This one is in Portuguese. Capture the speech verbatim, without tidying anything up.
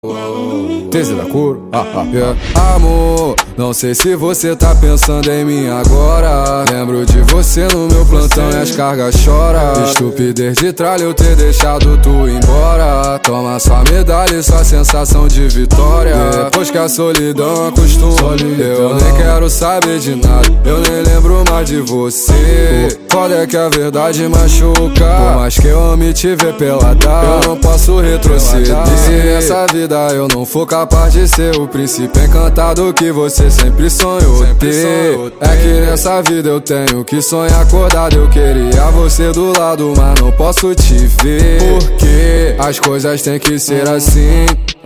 Tese da cor, ah, ah, yeah. Amor, não sei se você tá pensando em mim agora. Lembro de você no meu plantão e as cargas choram. Estupidez de tralha eu ter deixado tu embora. Toma sua medalha e sua sensação de vitória. Depois que a solidão acostuma, eu nem quero saber de nada. Eu nem lembro mais de você. Foda é que a verdade machuca. Por mais que eu ame te ver pelada, eu não posso retroceder. E se nessa vida eu não for capaz de ser o príncipe encantado que você sempre sonhou ter, é que nessa vida eu tenho que sonhar acordado. Eu queria você do lado, mas não posso te ver, porque as coisas têm que ser assim.